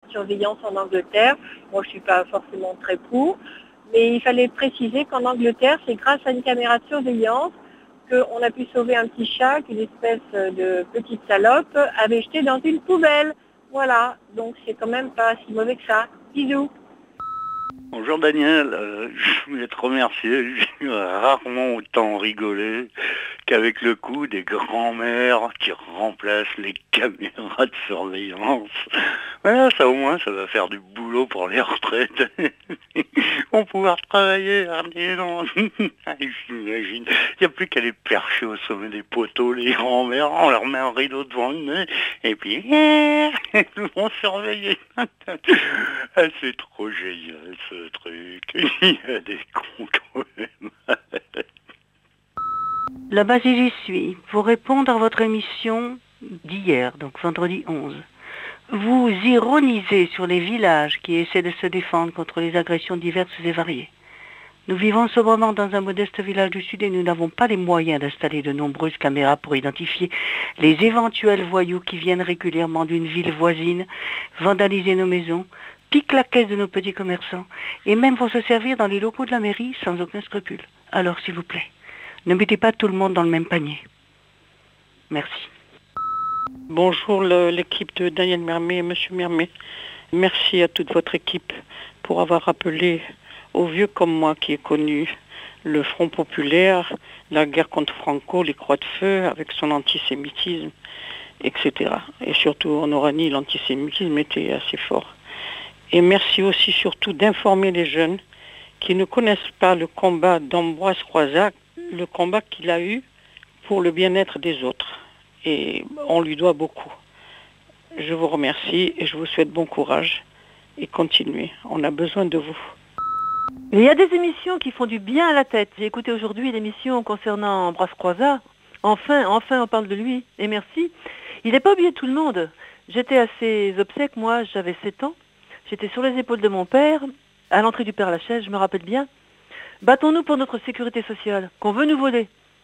surveillance en Angleterre. Moi, je ne suis pas forcément très pour. Mais il fallait préciser qu'en Angleterre, c'est grâce à une caméra de surveillance qu'on a pu sauver un petit chat qu'une espèce de petite salope avait jeté dans une poubelle. Voilà, donc c'est quand même pas si mauvais que ça. Bisous. Bonjour Daniel, je voulais te remercier, j'ai rarement autant rigolé qu'avec le coup des grands-mères qui remplacent les caméras de surveillance. Voilà, ça au moins, ça va faire du boulot pour les retraites. Vont pouvoir travailler, regardez, non. J'imagine, il n'y a plus qu'à les percher au sommet des poteaux, les grands-mères, on leur met un rideau devant le nez, et puis, ils vont surveiller. C'est trop génial ce truc, il y a des cons quand même. La base j'y suis. Pour répondre à votre émission d'hier, donc vendredi 11, vous ironisez sur les villages qui essaient de se défendre contre les agressions diverses et variées. Nous vivons sobrement dans un modeste village du Sud et nous n'avons pas les moyens d'installer de nombreuses caméras pour identifier les éventuels voyous qui viennent régulièrement d'une ville voisine, vandaliser nos maisons, piquent la caisse de nos petits commerçants et même vont se servir dans les locaux de la mairie sans aucun scrupule. Alors s'il vous plaît, ne mettez pas tout le monde dans le même panier. Merci. Bonjour l'équipe de Daniel Mermet et Monsieur Mermet. Merci à toute votre équipe pour avoir rappelé aux vieux comme moi qui ai connu le Front populaire, la guerre contre Franco, les Croix de Feu avec son antisémitisme, etc. Et surtout en Oranie, l'antisémitisme était assez fort. Et merci aussi surtout d'informer les jeunes qui ne connaissent pas le combat d'Ambroise Croizat, le combat qu'il a eu pour le bien-être des autres. Et on lui doit beaucoup. Je vous remercie et je vous souhaite bon courage et continuez. On a besoin de vous. Il y a des émissions qui font du bien à la tête. J'ai écouté aujourd'hui l'émission concernant Ambroise Croizat. Enfin, on parle de lui. Et merci. Il n'est pas oublié de tout le monde. J'étais à ses obsèques, moi, j'avais 7 ans. J'étais sur les épaules de mon père, à l'entrée du Père-Lachaise, je me rappelle bien. Battons-nous pour notre sécurité sociale, qu'on veut nous voler.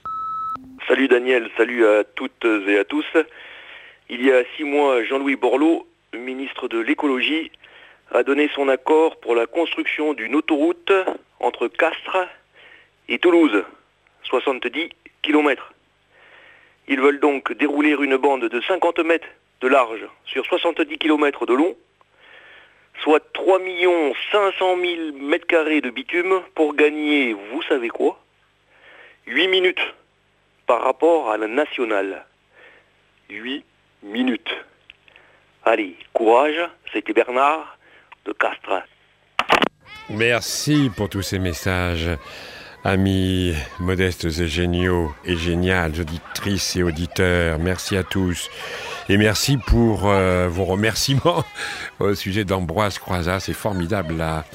Salut Daniel, salut à toutes et à tous. Il y a 6 mois, Jean-Louis Borloo, ministre de l'écologie, a donné son accord pour la construction d'une autoroute entre Castres et Toulouse, 70 km. Ils veulent donc dérouler une bande de 50 mètres de large sur 70 km de long, soit 3 500 000 mètres carrés de bitume pour gagner, vous savez quoi, 8 minutes par rapport à la nationale. 8 minutes. Allez, courage, c'était Bernard de Castres. Merci pour tous ces messages, amis modestes et géniaux et géniales, auditrices et auditeurs. Merci à tous. Et merci pour vos remerciements au sujet d'Ambroise Croizat. C'est formidable, là.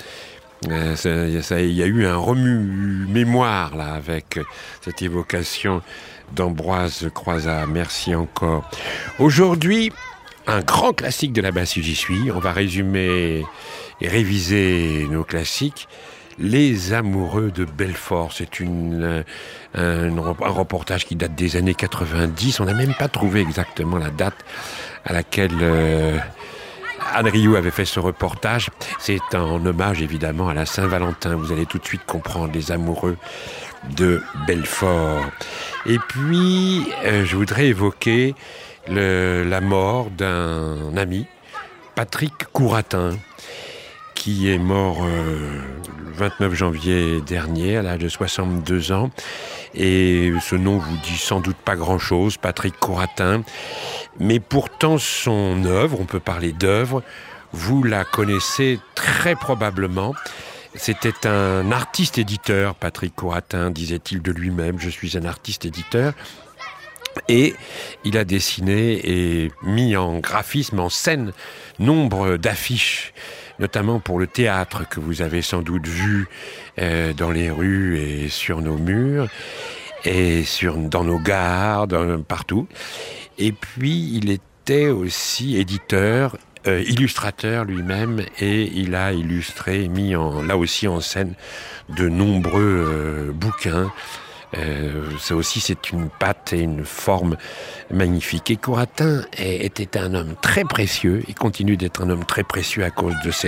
Il y a eu un remue-mémoire, là, avec cette évocation d'Ambroise Croizat. Merci encore. Aujourd'hui, un grand classique de la basse j'y suis. On va résumer et réviser nos classiques. Les amoureux de Belfort, c'est un reportage qui date des années 90. On n'a même pas trouvé exactement la date à laquelle Anne Rioux avait fait ce reportage. C'est en hommage évidemment à la Saint-Valentin. Vous allez tout de suite comprendre les amoureux de Belfort. Et puis, je voudrais évoquer la mort d'un ami, Patrick Couratin, qui est mort le 29 janvier dernier, à l'âge de 62 ans. Et ce nom vous dit sans doute pas grand-chose, Patrick Couratin. Mais pourtant, son œuvre, on peut parler d'œuvre, vous la connaissez très probablement. C'était un artiste-éditeur, Patrick Couratin, disait-il de lui-même. Je suis un artiste-éditeur. Et il a dessiné et mis en graphisme, en scène, nombre d'affiches, notamment pour le théâtre que vous avez sans doute vu dans les rues et sur nos murs, et dans nos gares, partout. Et puis, il était aussi éditeur, illustrateur lui-même, et il a illustré, mis là aussi en scène, de nombreux bouquins Ça aussi, c'est une patte et une forme magnifique. Et Corentin était un homme très précieux. Il continue d'être un homme très précieux à cause de